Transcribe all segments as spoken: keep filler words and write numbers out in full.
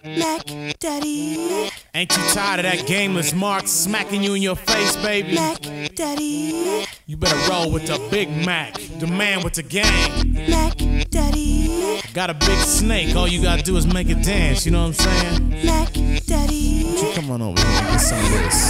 Mac Daddy. Ain't you tired of that gameless Mark smacking you in your face, baby? Mac Daddy. You better roll with the Big Mac, the man with the game. Mac Daddy. Got a big snake, all you gotta do is make it dance, you know what I'm saying? Mac Daddy. Won't you come on over here and get some of this?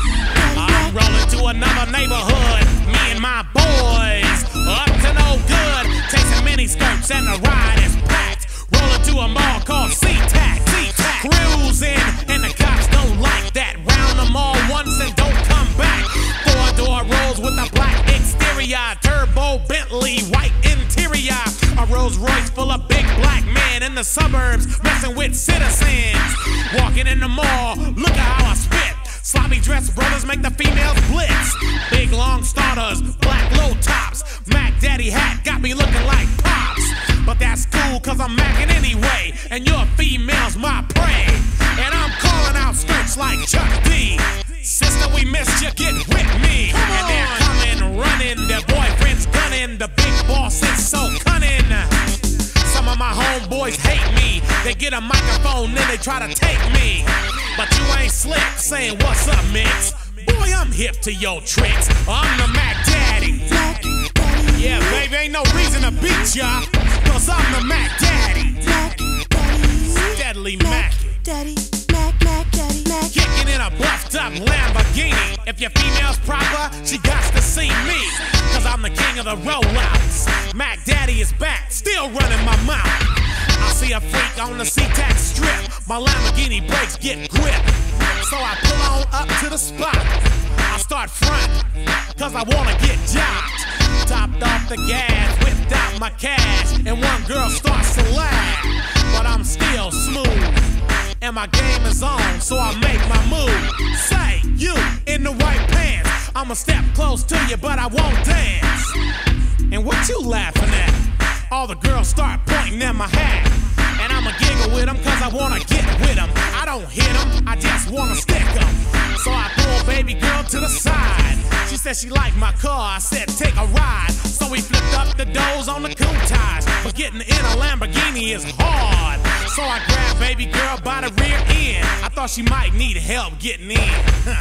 I'm rolling to another neighborhood, me and my boys, up to no good, chasing mini skirts and the ride is packed. Rolling to a mall called SeaTac, SeaTac. Cruising, and the cops don't like that. Round them all once and don't come back. Four-door rolls with a black exterior, turbo Bentley, white interior. A Rolls Royce full of big black men in the suburbs, messing with citizens. Walking in the mall, look at how I spit. Sloppy dressed brothers make the females blitz. Big long starters, black low tops. Mac Daddy hat got me looking like Pops. But that's cool cause I'm macking anyway, and your female's my prey. And I'm calling out skirts like Chuck D. Sister, we missed you, get with me. And they're coming, running, their boyfriend's gunning. The big boss is so cunning. Some of my homeboys hate me. They get a microphone, then they try to take me. But you ain't slick, saying what's up, mix? Boy, I'm hip to your tricks. I'm the Mac Daddy. Mac Daddy. Yeah, baby, ain't no reason to beat ya, cause I'm the Mac Daddy. Mac Daddy. Steadily Mac macking. Daddy. Mac Mac Daddy. Mac. Kicking in a buffed up Lamborghini. If your female's proper, she got to see me. Cause I'm the king of the rollouts. Mac Daddy is back, still running my mouth. I see a freak on the SeaTac strip. My Lamborghini brakes get gripped. So I pull on up to the spot. I start fronting, cause I wanna get jocked. Topped off the gas, whipped out my cash, and one girl starts to laugh. But I'm still smooth, and my game is on, so I make my move. Say, you in the white pants, I'ma step close to you, but I won't dance. And what you laughing at? All the girls start pointing at my hat. And I'ma giggle with them cause I wanna get with them. I don't hit them, I just wanna stick them. So I pull baby girl to the side. She said she liked my car, I said take a ride. So we flipped up the doors on the Countach. But getting in a Lamborghini is hard. So I grabbed baby girl by the rear end. I thought she might need help getting in.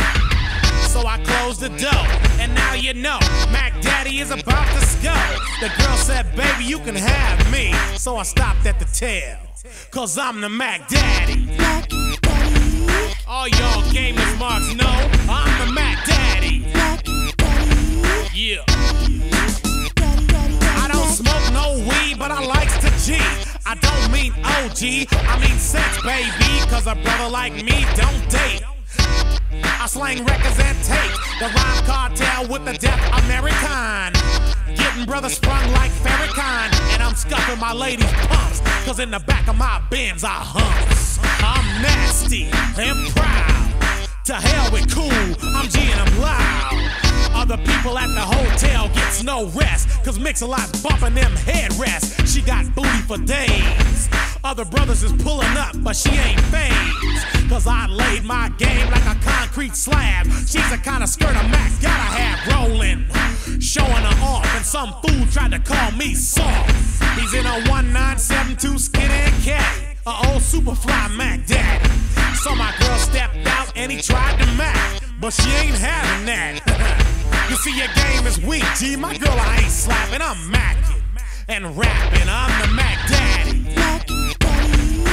So I closed the door, and now you know Mac Daddy is about to go. The girl said, baby, you can have me. So I stopped at the tail, cause I'm the Mac Daddy. Mac Daddy. All y'all gamers marks know I'm the Mac Daddy. Mac Daddy. Yeah. Daddy, daddy, I don't smoke no weed, but I likes to G. I don't mean O G, I mean sex, baby. Cause a brother like me don't date. I slang records and tapes, the rhyme cartel with the deaf American. Getting brothers sprung like Farrakhan. And I'm scuffing my lady's pumps, cause in the back of my Benz I humps. I'm nasty and proud. To hell with cool, I'm G'ing them loud. Other people at the hotel gets no rest, cause Mix-a-Lot's bumping them headrests. She got booty for days. Other brothers is pulling up, but she ain't phased. Cause I laid my game like a concrete slab. She's the kind of skirt a Mac gotta have rolling, showing her off, and some fool tried to call me soft. He's in a one nine seven two Skinny and Caddy, a old Superfly Mac Daddy. So my girl stepped out and he tried to Mac, but she ain't having that. You see, your game is weak, G. My girl, I ain't slapping, I'm macking and rapping. I'm the Mac Daddy. Mac Daddy.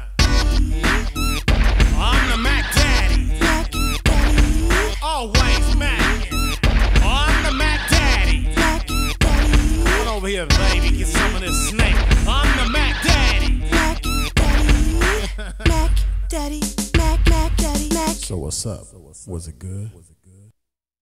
I'm the Mac Daddy. Mac Daddy. Always macking. I'm the Mac Daddy. Mac Daddy. Come over here, baby, get some of this snake. I'm the Mac Daddy. Mac Daddy. Mac Daddy. Mac Mac Daddy. Mac. So what's up? Was it good?